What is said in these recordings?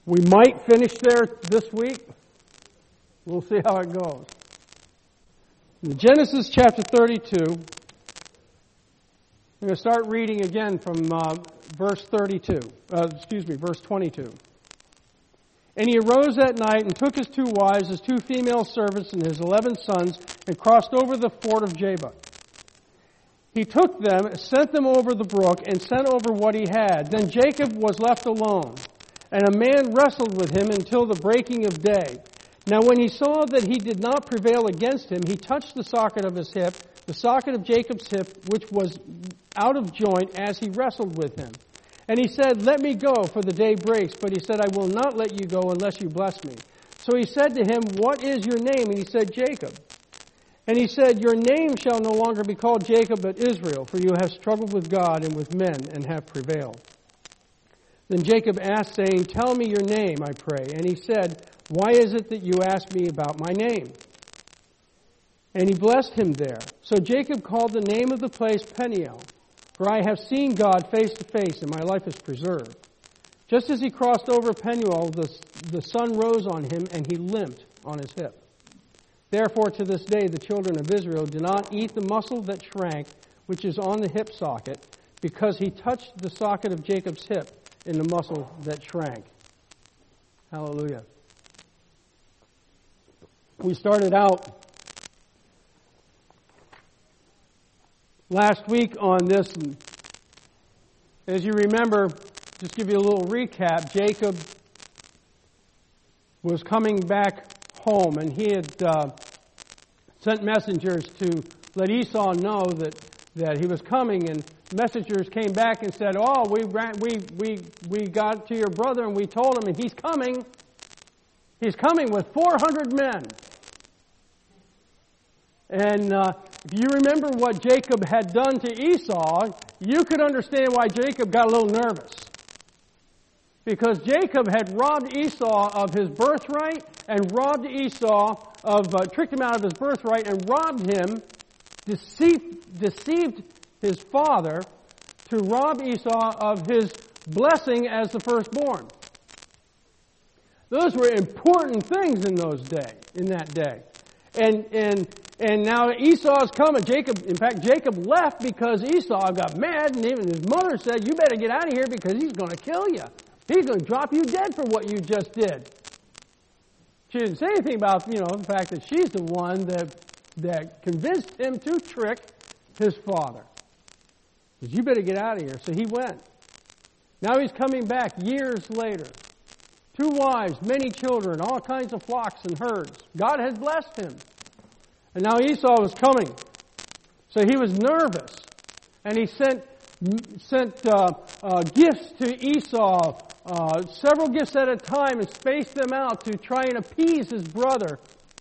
We might finish there this week. We'll see how it goes. In Genesis chapter 32, I'm going to start reading again from verse 22. Verse 22. And he arose that night and took his 2 wives, his 2 female servants, and his 11 sons, and crossed over the ford of Jabbok. He took them, sent them over the brook, and sent over what he had. Then Jacob was left alone, and a man wrestled with him until the breaking of day. Now when he saw that he did not prevail against him, he touched the socket of his hip, the socket of Jacob's hip, which was out of joint as he wrestled with him. And he said, "Let me go, for the day breaks." But he said, "I will not let you go unless you bless me." So he said to him, "What is your name?" And he said, "Jacob." And he said, "Your name shall no longer be called Jacob, but Israel, for you have struggled with God and with men, and have prevailed." Then Jacob asked, saying, "Tell me your name, I pray." And he said, "Why is it that you ask me about my name?" And he blessed him there. So Jacob called the name of the place Peniel, for I have seen God face to face, and my life is preserved. Just as he crossed over Peniel, the sun rose on him, and he limped on his hip. Therefore, to this day, the children of Israel do not eat the muscle that shrank, which is on the hip socket, because he touched the socket of Jacob's hip in the muscle that shrank. Hallelujah. We started out last week on this, and as you remember, just give you a little recap, Jacob was coming back home, and he had sent messengers to let Esau know that he was coming, and messengers came back and said, "Oh, we got to your brother and we told him, and he's coming. He's coming with 400 men." And if you remember what Jacob had done to Esau, you could understand why Jacob got a little nervous. Because Jacob had robbed Esau of his birthright, and robbed Esau tricked him out of his birthright, and robbed him, deceived his father to rob Esau of his blessing as the firstborn. Those were important things in that day. And now Esau's coming. Jacob left because Esau got mad, and even his mother said, "You better get out of here because he's going to kill you. He's going to drop you dead for what you just did." She didn't say anything about, the fact that she's the one that convinced him to trick his father. He said, "You better get out of here." So he went. Now he's coming back years later. 2 wives, many children, all kinds of flocks and herds. God had blessed him. And now Esau was coming. So he was nervous. And he sent gifts to Esau, several gifts at a time, and spaced them out to try and appease his brother.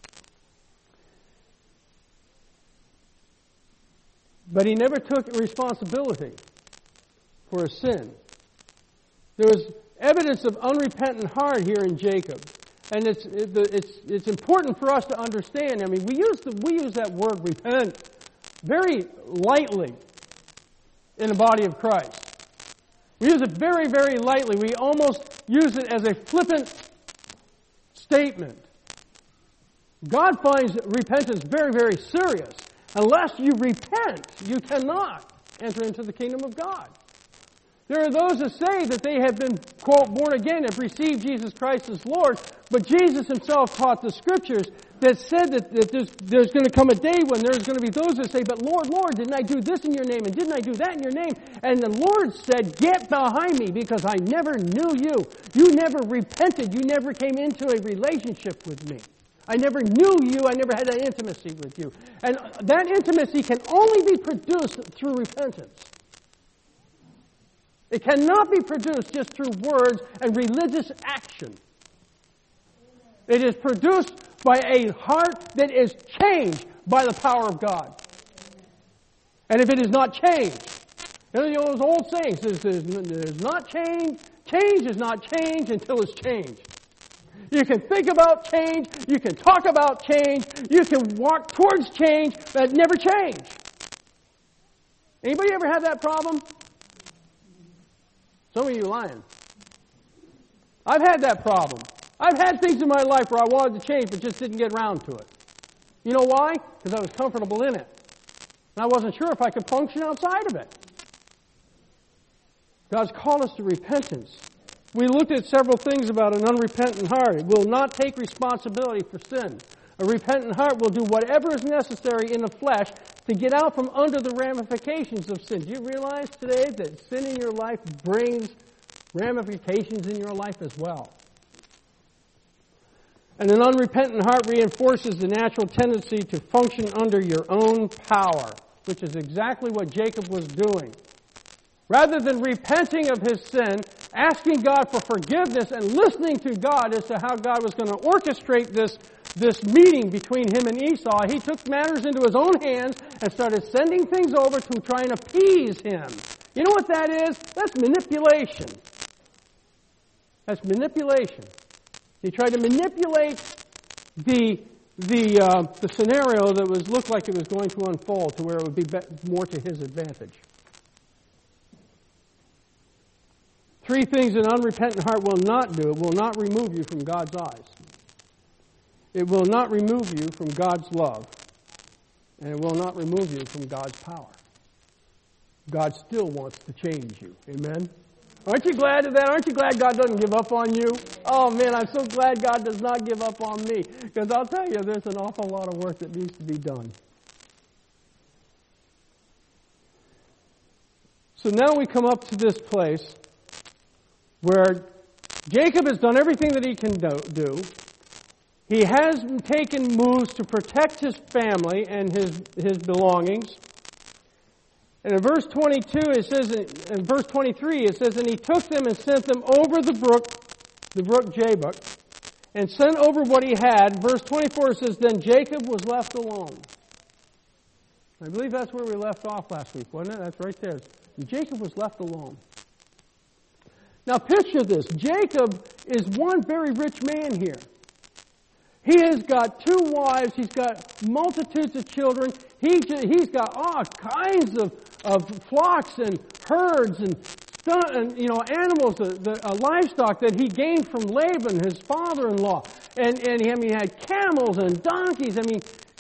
But he never took responsibility for his sin. There was evidence of unrepentant heart here in Jacob. And it's important for us to understand. I mean, we use that word repent very lightly in the body of Christ. We use it very, very lightly. We almost use it as a flippant statement. God finds repentance very, very serious. Unless you repent, you cannot enter into the kingdom of God. There are those that say that they have been, quote, born again, have received Jesus Christ as Lord, but Jesus himself taught the Scriptures that said that there's going to come a day when there's going to be those that say, "But Lord, Lord, didn't I do this in your name, and didn't I do that in your name?" And the Lord said, "Get behind me, because I never knew you. You never repented. You never came into a relationship with me. I never knew you. I never had an intimacy with you." And that intimacy can only be produced through repentance. It cannot be produced just through words and religious action. It is produced by a heart that is changed by the power of God. And if it is not changed, those old sayings, there's not change. Change is not change until it's changed. You can think about change, you can talk about change, you can walk towards change, but never change. Anybody ever have that problem? Some of you lying. I've had that problem. I've had things in my life where I wanted to change but just didn't get around to it. You know why? Because I was comfortable in it. And I wasn't sure if I could function outside of it. God's called us to repentance. We looked at several things about an unrepentant heart. It will not take responsibility for sin. A repentant heart will do whatever is necessary in the flesh to get out from under the ramifications of sin. Do you realize today that sin in your life brings ramifications in your life as well? And an unrepentant heart reinforces the natural tendency to function under your own power, which is exactly what Jacob was doing. Rather than repenting of his sin, asking God for forgiveness and listening to God as to how God was going to orchestrate this meeting between him and Esau, he took matters into his own hands and started sending things over to try and appease him. You know what that is? That's manipulation. That's manipulation. He tried to manipulate the scenario that looked like it was going to unfold to where it would be more to his advantage. Three things an unrepentant heart will not do. It will not remove you from God's eyes. It will not remove you from God's love. And it will not remove you from God's power. God still wants to change you. Amen? Aren't you glad of that? Aren't you glad God doesn't give up on you? Oh man, I'm so glad God does not give up on me. Because I'll tell you, there's an awful lot of work that needs to be done. So now we come up to this place where Jacob has done everything that he can do. He has taken moves to protect his family and his belongings. And in verse 22, it says, in verse 23, it says, and he took them and sent them over the brook Jabbok, and sent over what he had. Verse 24 says, then Jacob was left alone. I believe that's where we left off last week, wasn't it? That's right there. Jacob was left alone. Now picture this. Jacob is one very rich man here. He has got 2 wives. He's got multitudes of children. He's got all kinds of flocks and herds and animals, livestock that he gained from Laban, his father-in-law. And he had camels and donkeys. I mean,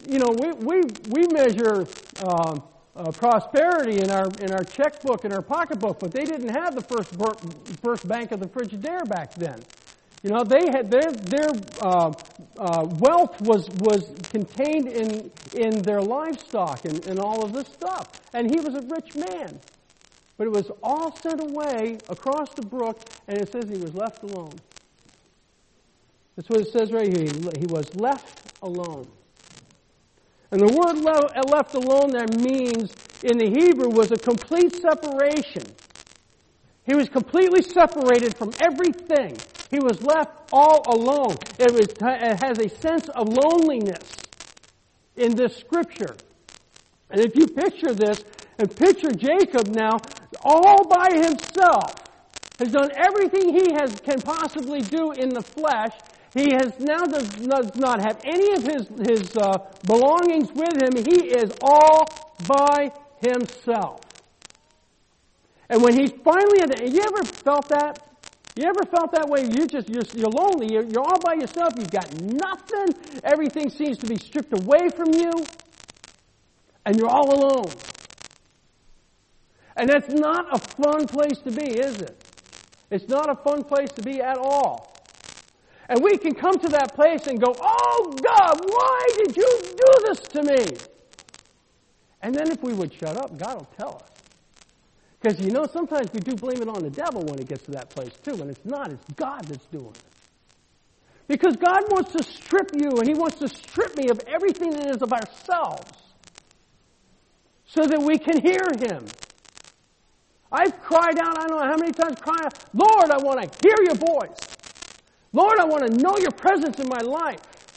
we measure prosperity in our checkbook, in our pocketbook, but they didn't have the first bank of the Frigidaire back then. They had their wealth was contained in their livestock and all of this stuff. And he was a rich man. But it was all sent away across the brook, and it says he was left alone. That's what it says right here. He was left alone. And the word left alone there means, in the Hebrew, was a complete separation. He was completely separated from everything. He was left all alone. It has a sense of loneliness in this scripture. And if you picture this, and picture Jacob now, all by himself, has done everything he can possibly do in the flesh. He does not have any of his belongings with him. He is all by himself. And when he's finally you ever felt that? You ever felt that way? You're lonely. You're all by yourself. You've got nothing. Everything seems to be stripped away from you. And you're all alone. And that's not a fun place to be, is it? It's not a fun place to be at all. And we can come to that place and go, oh God, why did you do this to me? And then if we would shut up, God will tell us. Because sometimes we do blame it on the devil when it gets to that place too. And it's not, it's God that's doing it. Because God wants to strip you, and He wants to strip me of everything that is of ourselves. So that we can hear Him. I've cried out, I don't know how many times, crying out, Lord, I want to hear your voice. Lord, I want to know your presence in my life.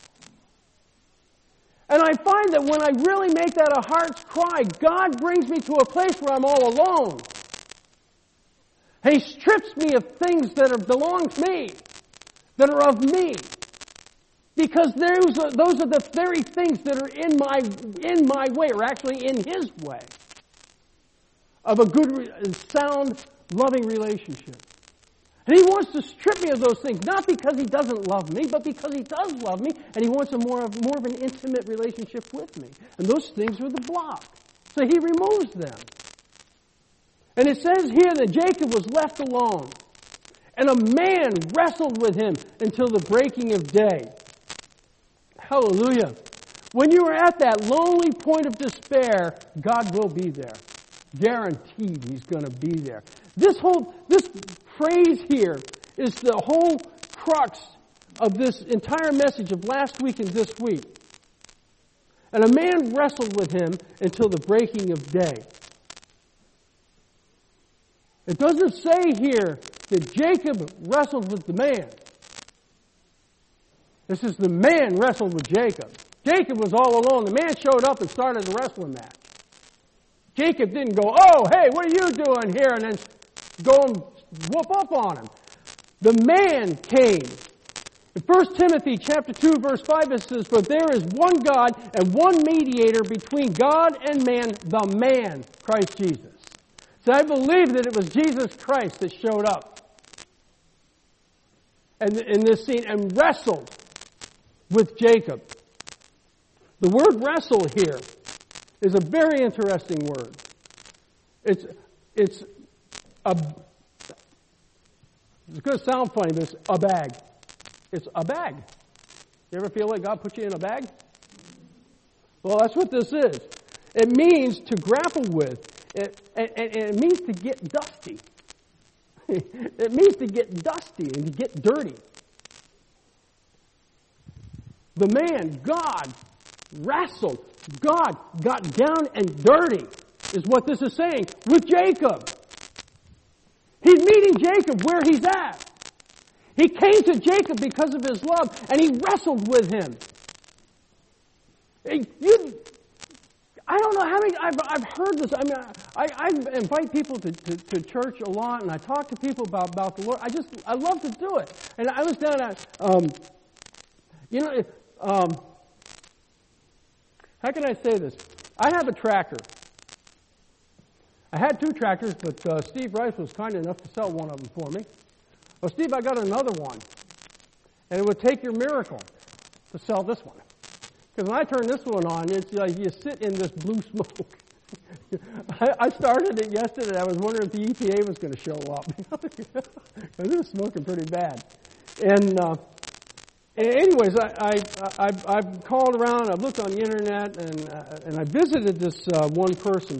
And I find that when I really make that a heart's cry, God brings me to a place where I'm all alone. And He strips me of things that belong to me, that are of me. Because those are the very things that are in my way, or actually in His way, of a good, sound, loving relationship. And He wants to strip me of those things, not because He doesn't love me, but because He does love me, and He wants more of an intimate relationship with me. And those things are the block. So He removes them. And it says here that Jacob was left alone, and a man wrestled with him until the breaking of day. Hallelujah. When you are at that lonely point of despair, God will be there. Guaranteed He's going to be there. This phrase here is the whole crux of this entire message of last week and this week. And a man wrestled with him until the breaking of day. It doesn't say here that Jacob wrestled with the man. This is the man wrestled with Jacob. Jacob was all alone. The man showed up and started the wrestling match. Jacob didn't go, "Oh, hey, what are you doing here?" and then go and whoop up on him. The man came. In 1 Timothy chapter 2, verse 5, it says, "For there is one God and one mediator between God and man, the man, Christ Jesus." So I believe that it was Jesus Christ that showed up in this scene and wrestled with Jacob. The word wrestle here is a very interesting word. It's going to sound funny, but it's a bag. It's a bag. You ever feel like God put you in a bag? Well, that's what this is. It means to grapple with. And it means to get dusty. It means to get dusty and to get dirty. The man, God, wrestled. God got down and dirty, is what this is saying, with Jacob. He's meeting Jacob where he's at. He came to Jacob because of his love, and he wrestled with him. I don't know how many, I've heard this. I mean, I invite people to church a lot, and I talk to people about the Lord. I love to do it. And I was down at, how can I say this? I have a tractor. I had 2 tractors, but Steve Rice was kind enough to sell one of them for me. Well, Steve, I got another one. And it would take your miracle to sell this one. Because when I turn this one on, it's like you sit in this blue smoke. I started it yesterday. I was wondering if the EPA was going to show up. It was smoking pretty bad. And anyways, I've called around. I've looked on the internet, and I visited this one person.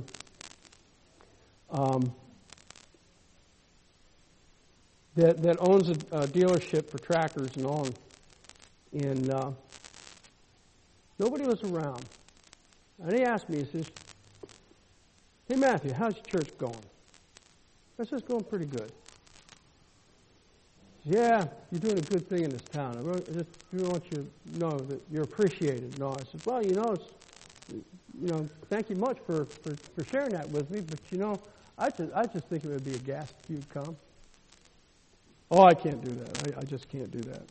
That owns a dealership for tractors and all, and nobody was around. And he asked me, he says, "Hey Matthew, how's your church going?" I said, "It's going pretty good." He said, "Yeah, you're doing a good thing in this town. I just want you to know that you're appreciated." No, I said, "Well, thank you much for sharing that with me, but I just think it would be a gas if you'd come." "Oh, I can't do that. I just can't do that.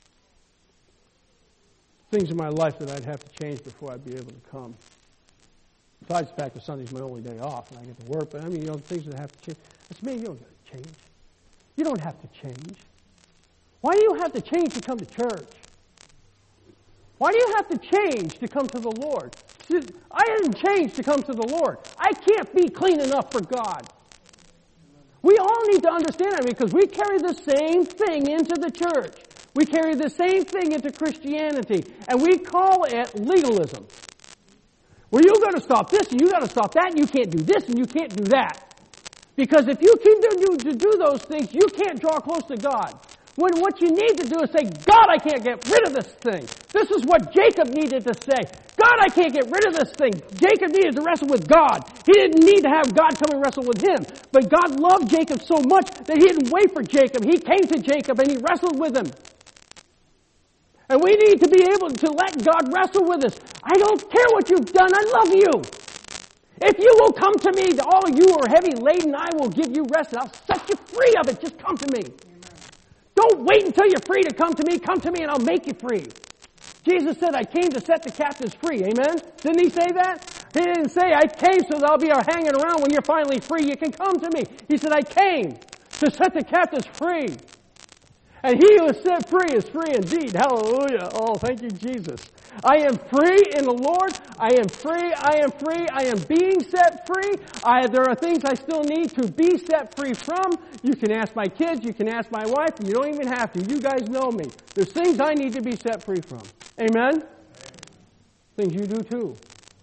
Things in my life that I'd have to change before I'd be able to come. Besides the fact that Sunday's my only day off and I get to work, but things that have to change." I said, "Man, you don't have to change. You don't have to change. Why do you have to change to come to church? Why do you have to change to come to the Lord?" I didn't change to come to the Lord. I can't be clean enough for God. We all need to understand that, because we carry the same thing into the church. We carry the same thing into Christianity, and we call it legalism. Well, you got to stop this, and you got to stop that, and you can't do this, and you can't do that. Because if you continue to do those things, you can't draw close to God. When what you need to do is say, "God, I can't get rid of this thing." This is what Jacob needed to say. "God, I can't get rid of this thing." Jacob needed to wrestle with God. He didn't need to have God come and wrestle with him. But God loved Jacob so much that He didn't wait for Jacob. He came to Jacob and He wrestled with him. And we need to be able to let God wrestle with us. "I don't care what you've done. I love you. If you will come to me, all you who are heavy laden, I will give you rest, and I'll set you free of it. Just come to me." Don't wait until you're free to come to me. Come to me and I'll make you free. Jesus said, "I came to set the captives free." Amen? Didn't He say that? He didn't say, "I came so that I'll be hanging around when you're finally free. You can come to me." He said, "I came to set the captives free. And he who is set free is free indeed. Hallelujah. Oh, thank you, Jesus. I am free in the Lord. I am free. I am free. I am being set free. There are things I still need to be set free from. You can ask my kids. You can ask my wife. You don't even have to. You guys know me. There's things I need to be set free from. Amen? Things you do too.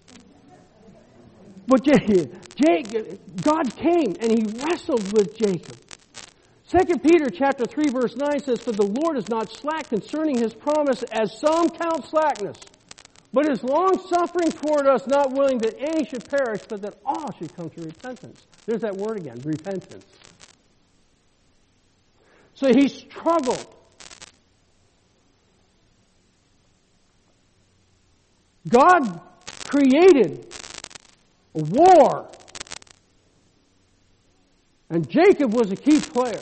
But God came and he wrestled with Jacob. 2 Peter chapter 3 verse 9 says, "For the Lord is not slack concerning his promise, as some count slackness, but is long-suffering toward us, not willing that any should perish, but that all should come to repentance." There's that word again, repentance. So he struggled. God created a war, and Jacob was a key player.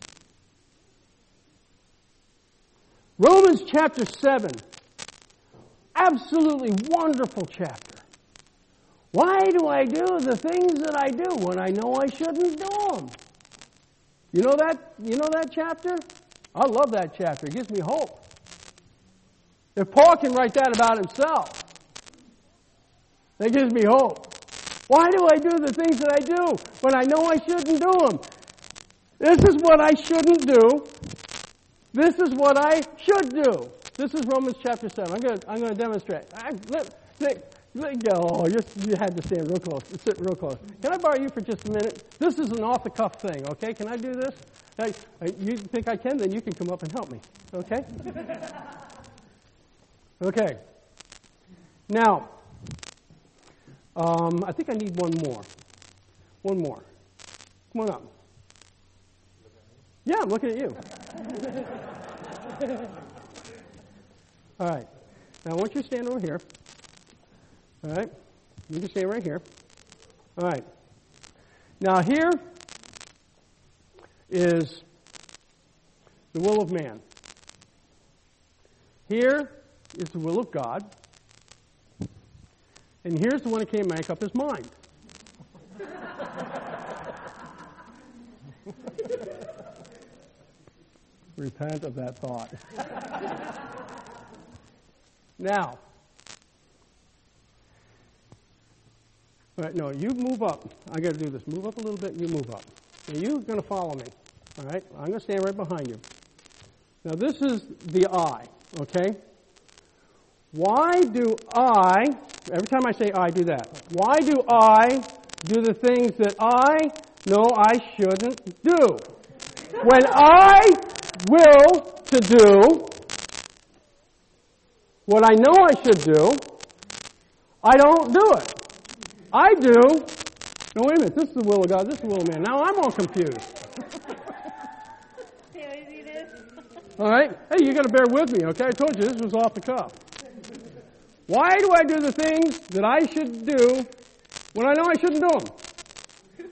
Romans chapter 7, absolutely wonderful chapter. Why do I do the things that I do when I know I shouldn't do them? You know that chapter? I love that chapter. It gives me hope. If Paul can write that about himself, that gives me hope. Why do I do the things that I do when I know I shouldn't do them? This is what I shouldn't do. This is what I should do. This is Romans chapter 7. I'm going to demonstrate. You had to stand real close. Sit real close. Can I borrow you for just a minute? This is an off-the-cuff thing, okay? Can I do this? You think I can? Then you can come up and help me, okay? Okay. Now, I think I need one more. One more. Come on up. Yeah, I'm looking at you. All right. Now, I want you to stand over here. All right. You can stay right here. All right. Now, here is the will of man. Here is the will of God. And here's the one that can't make up his mind. Repent of that thought. Now, all right, no, you move up. I got to do this. Move up a little bit and you move up. Now, you're going to follow me. All right? I'm going to stand right behind you. Now, this is the I, okay? Why do I, every time I say I, do that. Why do I do the things that I know I shouldn't do? When I will to do what I know I should do, I don't do it. I do. No, wait a minute. This is the will of God. This is the will of man. Now I'm all confused. All right? Hey, you got to bear with me, okay? I told you this was off the cuff. Why do I do the things that I should do when I know I shouldn't do them?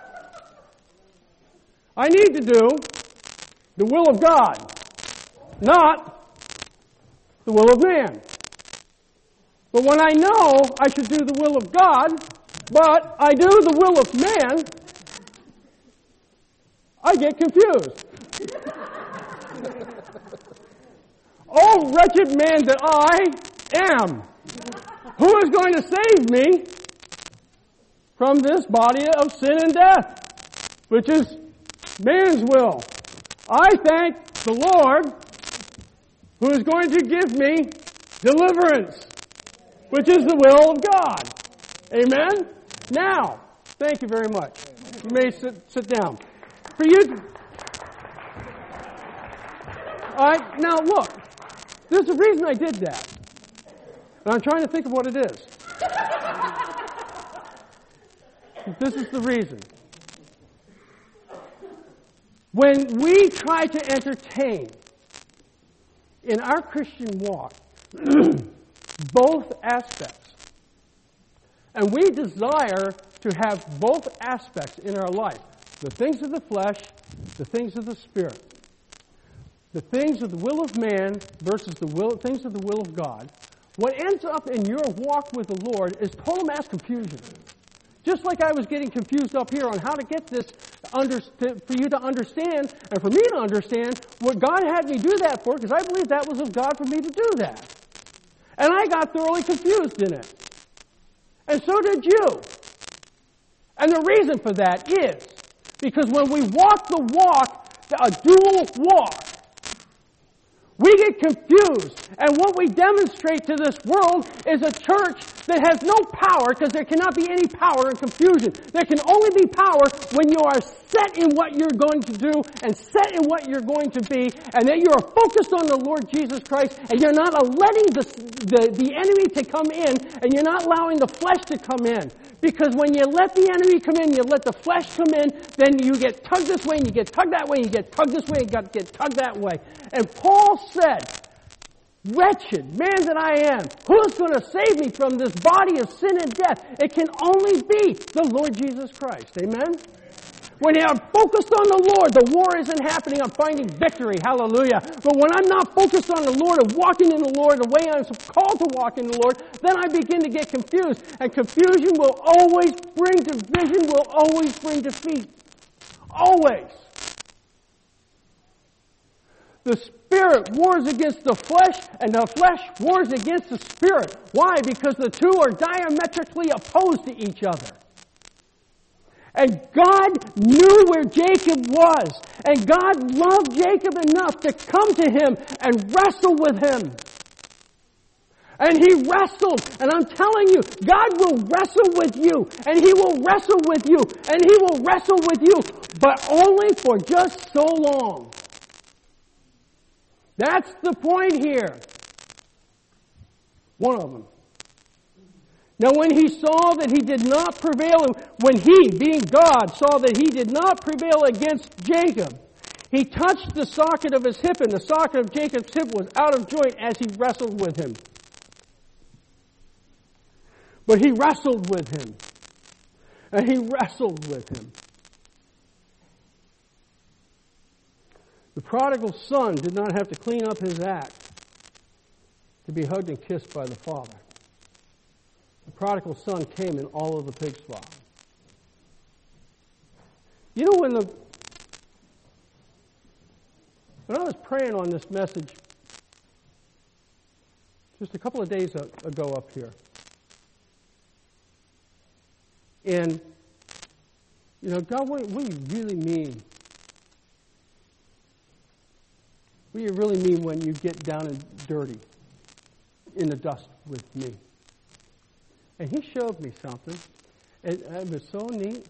I need to do the will of God, not the will of man. But when I know I should do the will of God, but I do the will of man, I get confused. Oh, wretched man that I am, who is going to save me from this body of sin and death, which is man's will? I thank the Lord who is going to give me deliverance, which is the will of God. Amen? Now, thank you very much. You may sit down. For you, all right, now look, there's a reason I did that. And I'm trying to think of what it is. This is the reason. When we try to entertain in our Christian walk both aspects, and we desire to have both aspects in our life, the things of the flesh, the things of the Spirit, the things of the will of man versus the things of the will of God, what ends up in your walk with the Lord is total mass confusion. Just like I was getting confused up here on how to get this for you to understand, and for me to understand what God had me do that for, because I believe that was of God for me to do that. And I got thoroughly confused in it. And so did you. And the reason for that is because when we walk the walk, a dual walk, we get confused. And what we demonstrate to this world is a church that has no power, because there cannot be any power in confusion. There can only be power when you are set in what you're going to do and set in what you're going to be, and that you are focused on the Lord Jesus Christ, and you're not letting the enemy to come in, and you're not allowing the flesh to come in. Because when you let the enemy come in, you let the flesh come in, then you get tugged this way, and you get tugged that way, and you get tugged this way, and you get tugged that way. And Paul said, "Wretched man that I am, who's going to save me from this body of sin and death?" It can only be the Lord Jesus Christ. Amen? When I'm focused on the Lord, the war isn't happening. I'm finding victory. Hallelujah. But when I'm not focused on the Lord and walking in the Lord the way I'm called to walk in the Lord, then I begin to get confused. And confusion will always bring division, will always bring defeat. Always. The Spirit wars against the flesh, and the flesh wars against the Spirit. Why? Because the two are diametrically opposed to each other. And God knew where Jacob was. And God loved Jacob enough to come to him and wrestle with him. And he wrestled. And I'm telling you, God will wrestle with you. And he will wrestle with you. And he will wrestle with you. But only for just so long. That's the point here. One of them. Now when he saw that he did not prevail, when he, being God, saw that he did not prevail against Jacob, he touched the socket of his hip, and the socket of Jacob's hip was out of joint as he wrestled with him. But he wrestled with him. And he wrestled with him. The prodigal son did not have to clean up his act to be hugged and kissed by the father. The prodigal son came in all of the pig's slop. You know, when I was praying on this message just a couple of days ago up here, and, you know, God, what do you really mean? What do you really mean when you get down and dirty in the dust with me? And he showed me something. It was so neat.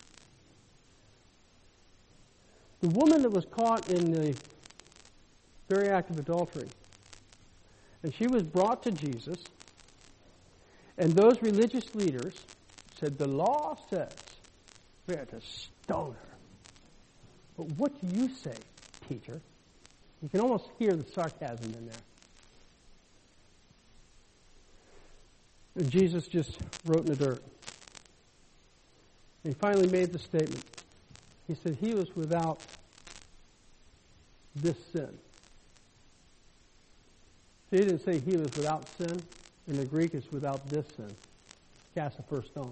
The woman that was caught in the very act of adultery, and she was brought to Jesus, and those religious leaders said, the law says we are to stone her. But what do you say, teacher? You can almost hear the sarcasm in there. And Jesus just wrote in the dirt. And he finally made the statement. He said he was without this sin. So he didn't say he was without sin. In the Greek, it's without this sin. Cast the first stone.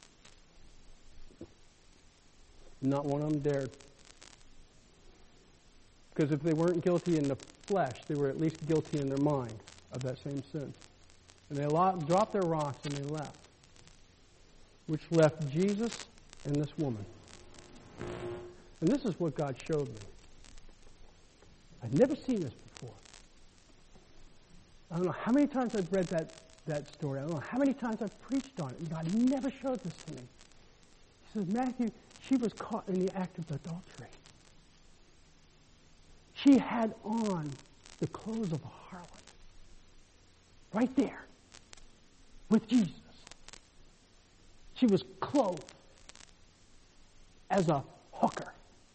Not one of them dared. Because if they weren't guilty in the flesh, they were at least guilty in their mind of that same sin. And they dropped their rocks and they left. Which left Jesus and this woman. And this is what God showed me. I'd never seen this before. I don't know how many times I've read that story. I don't know how many times I've preached on it. And God never showed this to me. He says, Matthew, she was caught in the act of adultery. She had on the clothes of a harlot. Right there. With Jesus. She was clothed as a hooker.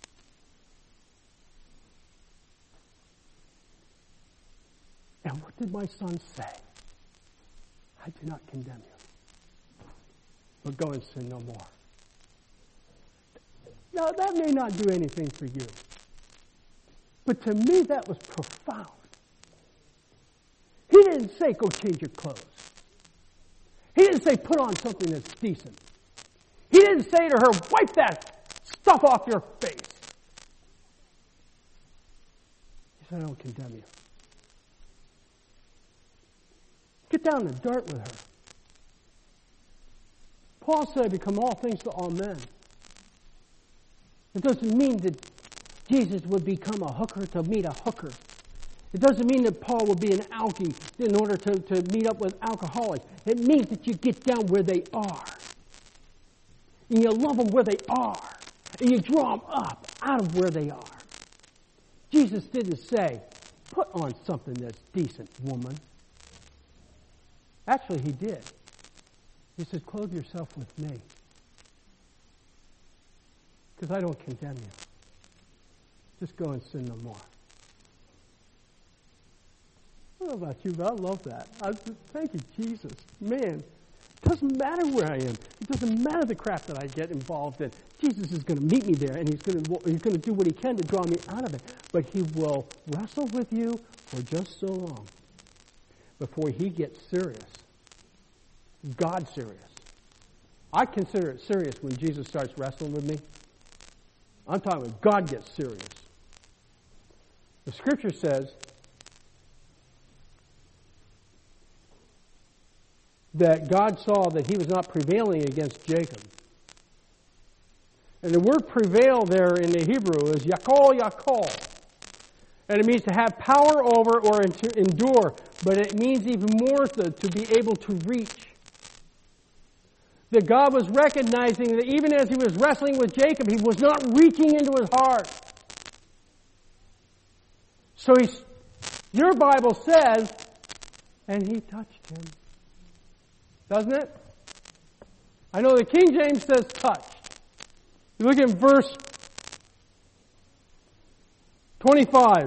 And what did my son say? I do not condemn you. But go and sin no more. Now, that may not do anything for you. But to me, that was profound. He didn't say, go change your clothes. He didn't say, put on something that's decent. He didn't say to her, wipe that stuff off your face. He said, I don't condemn you. Get down in the dirt with her. Paul said, become all things to all men. It doesn't mean that Jesus would become a hooker to meet a hooker. It doesn't mean that Paul would be an alkie in order to meet up with alcoholics. It means that you get down where they are. And you love them where they are. And you draw them up out of where they are. Jesus didn't say, put on something that's decent, woman. Actually, he did. He said, clothe yourself with me. Because I don't condemn you. Just go and sin no more. I don't know about you, but I love that. Thank you, Jesus. Man, it doesn't matter where I am. It doesn't matter the crap that I get involved in. Jesus is going to meet me there, and he's going to do what he can to draw me out of it. But he will wrestle with you for just so long before he gets serious. God serious. I consider it serious when Jesus starts wrestling with me. I'm talking when God gets serious. The Scripture says that God saw that he was not prevailing against Jacob. And the word prevail there in the Hebrew is yakol, yakol. And it means to have power over or to endure. But it means even more to be able to reach. That God was recognizing that even as he was wrestling with Jacob, he was not reaching into his heart. So your Bible says, and he touched him. Doesn't it? I know the King James says touched. You look at verse 25.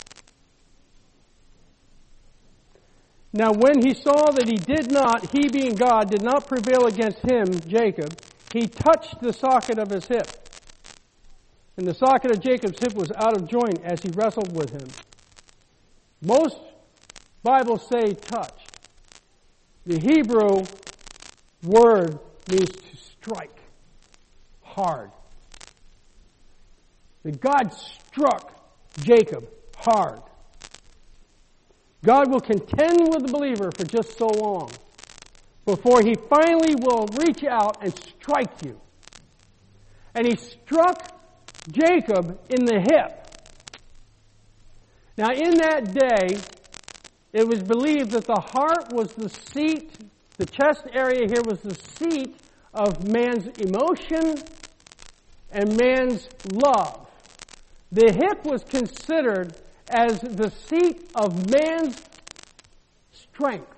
Now when he saw that he being God, did not prevail against him, Jacob, he touched the socket of his hip. And the socket of Jacob's hip was out of joint as he wrestled with him. Most Bibles say touch. The Hebrew word means to strike hard. That God struck Jacob hard. God will contend with the believer for just so long before he finally will reach out and strike you. And he struck Jacob in the hip. Now in that day, it was believed that the heart was the seat, the chest area here was the seat of man's emotion and man's love. The hip was considered as the seat of man's strength.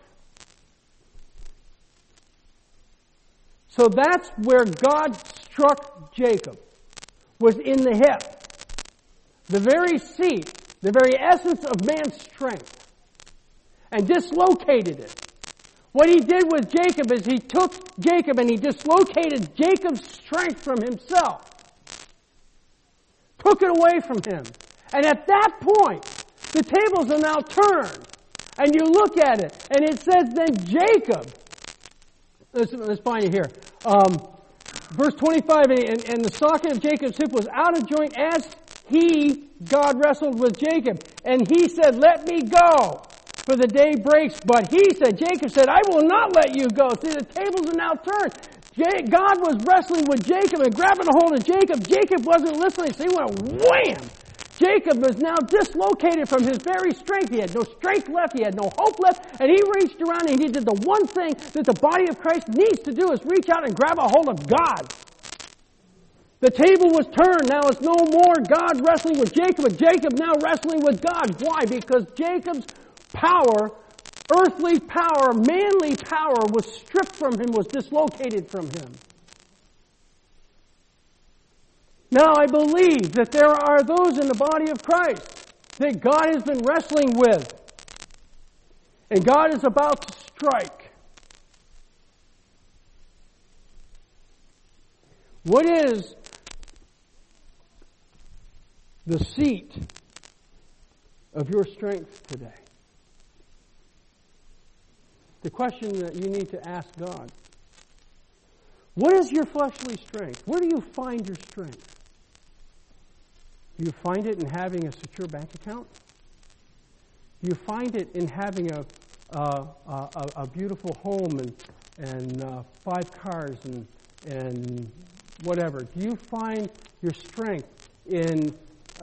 So that's where God struck Jacob, was in the hip. The very seat, the very essence of man's strength. And dislocated it. What he did with Jacob is he took Jacob and he dislocated Jacob's strength from himself. Took it away from him. And at that point, the tables are now turned. And you look at it, and it says then Jacob, let's find it here. Verse 25, and the socket of Jacob's hip was out of joint as God wrestled with Jacob. And he said, let me go, for the day breaks. But Jacob said, I will not let you go. See, the tables are now turned. God was wrestling with Jacob and grabbing a hold of Jacob. Jacob wasn't listening, so he went wham! Jacob was now dislocated from his very strength. He had no strength left. He had no hope left. And he reached around and he did the one thing that the body of Christ needs to do is reach out and grab a hold of God. The table was turned. Now it's no more God wrestling with Jacob, but Jacob now wrestling with God. Why? Because Jacob's power, earthly power, manly power was stripped from him, was dislocated from him. Now I believe that there are those in the body of Christ that God has been wrestling with. And God is about to strike. What is the seat of your strength today? The question that you need to ask God. What is your fleshly strength? Where do you find your strength? Do you find it in having a secure bank account? Do you find it in having a beautiful home and 5 cars and whatever? Do you find your strength in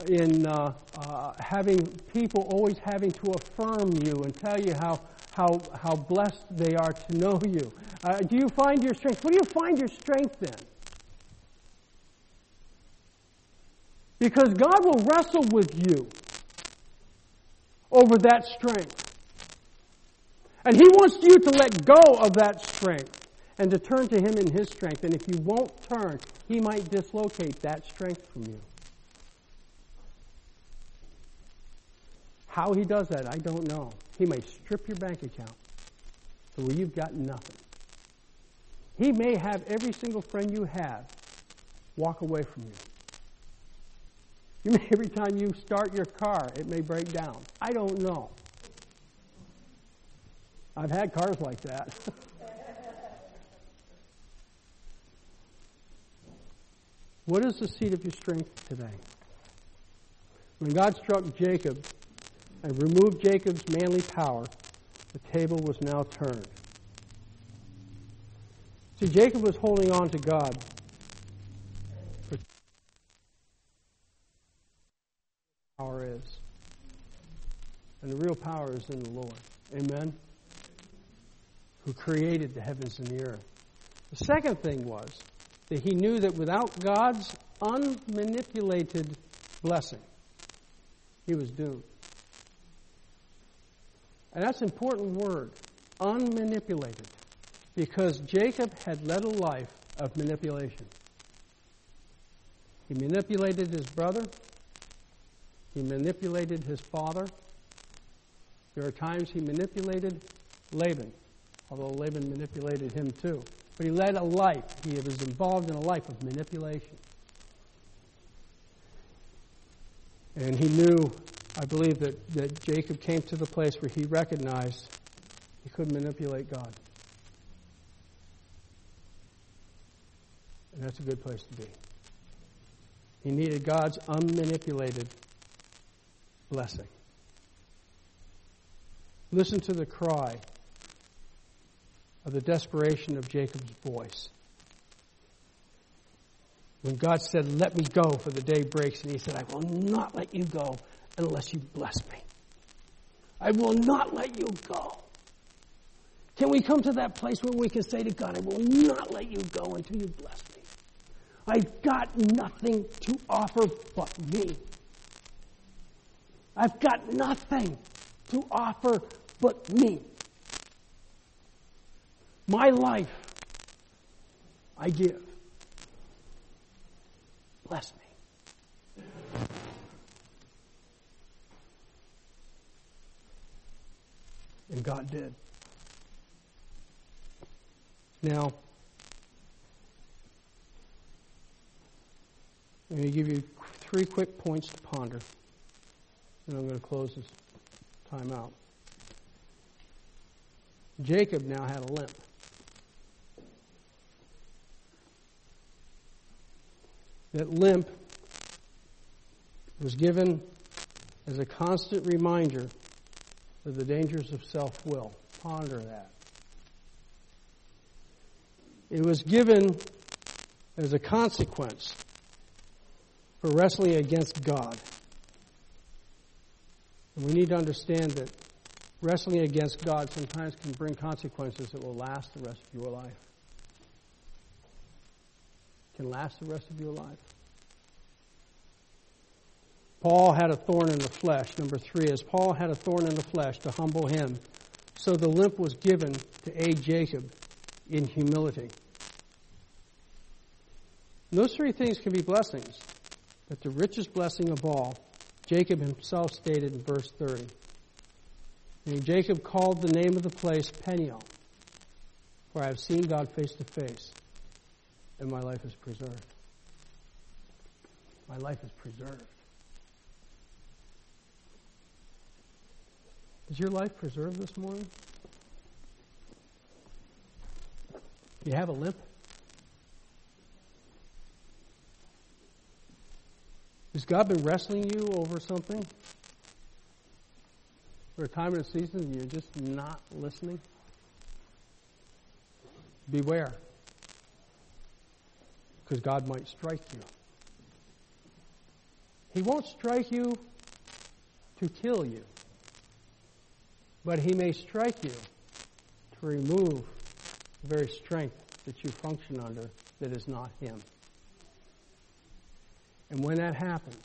having people always having to affirm you and tell you how blessed they are to know you? Do you find your strength? What do you find your strength in? Because God will wrestle with you over that strength. And He wants you to let go of that strength and to turn to Him in His strength. And if you won't turn, He might dislocate that strength from you. How He does that, I don't know. He may strip your bank account to where you've got nothing. He may have every single friend you have walk away from you. Every time you start your car, it may break down. I don't know. I've had cars like that. What is the seat of your strength today? When God struck Jacob and removed Jacob's manly power, the table was now turned. See, Jacob was holding on to God. Power is. And the real power is in the Lord. Amen? Who created the heavens and the earth. The second thing was that he knew that without God's unmanipulated blessing, he was doomed. And that's an important word, unmanipulated, because Jacob had led a life of manipulation. He manipulated his brother. He manipulated his father. There are times he manipulated Laban, although Laban manipulated him too. But he led a life. He was involved in a life of manipulation. And he knew, I believe, that Jacob came to the place where he recognized he couldn't manipulate God. And that's a good place to be. He needed God's unmanipulated blessing. Listen to the cry of the desperation of Jacob's voice. When God said, "Let me go, for the day breaks," and he said, "I will not let you go unless you bless me. I will not let you go." Can we come to that place where we can say to God, "I will not let you go until you bless me. I've got nothing to offer but me. I've got nothing to offer but me. My life, I give. Bless me." And God did. Now, I'm going to give you 3 quick points to ponder. And I'm going to close this time out. Jacob now had a limp. That limp was given as a constant reminder of the dangers of self-will. Ponder that. It was given as a consequence for wrestling against God. And we need to understand that wrestling against God sometimes can bring consequences that will last the rest of your life. Can last the rest of your life. Paul had a thorn in the flesh. Number 3 is Paul had a thorn in the flesh to humble him. So the limp was given to aid Jacob in humility. And those 3 things can be blessings. But the richest blessing of all, Jacob himself stated in verse 30. And Jacob called the name of the place Peniel, for I have seen God face to face, and my life is preserved. My life is preserved. Is your life preserved this morning? Do you have a limp? Has God been wrestling you over something? For a time and a season you're just not listening? Beware. Because God might strike you. He won't strike you to kill you. But He may strike you to remove the very strength that you function under that is not Him. And when that happens,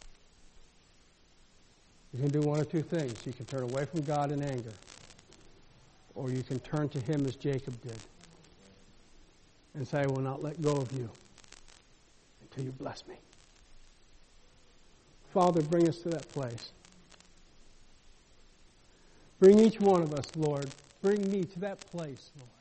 you can do one of two things. You can turn away from God in anger, or you can turn to Him as Jacob did and say, I will not let go of you until you bless me. Father, bring us to that place. Bring each one of us, Lord. Bring me to that place, Lord.